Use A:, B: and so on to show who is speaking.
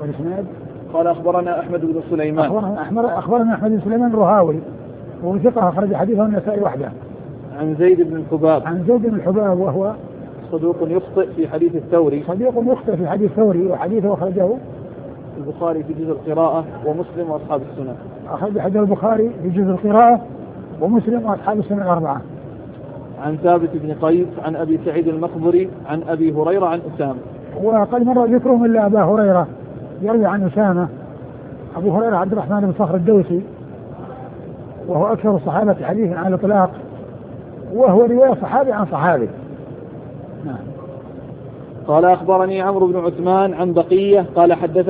A: الإسناد.
B: قال أخبرنا أحمد بن سليمان.
A: أخبرنا أحمد بن سليمان الرهاوي وثقة أخرج حديثه النسائي وحده.
B: عن زيد بن الحباب.
A: عن زيد بن الحباب وهو
B: صدوق يخطئ في حديث الثوري.
A: وحديثه أخرجه
B: البخاري في جزء القراءة ومسلم وأصحاب السنن.
A: أخرج حديث البخاري في جزء القراءة ومسلم وأصحاب السنن الأربعة.
B: عن ثابت بن قيس عن أبي سعيد المقبري عن أبي هريرة عن أسامة.
A: وقد مر ذكرهم إلا أبا هريرة يروي عن أسامة. أبو هريرة عبد الرحمن بن صخر الدوسي وهو أكثر الصحابة حديثا على الإطلاق وهو رواية صحابي عن صحابي.
B: قال أخبرني عمرو بن عثمان عن بقية قال حدث